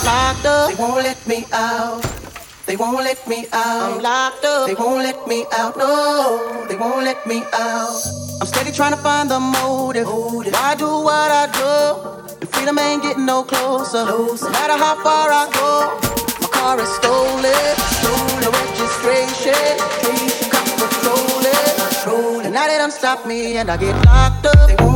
locked up. They won't let me out. They won't let me out. I'm locked up. They won't let me out. No, they won't let me out. I'm steady trying to find the motive. Why do what I do? The freedom ain't getting no closer. No matter how far I go, my car is stolen. The registration, cops patrolling. And now they done stop me and I get locked up.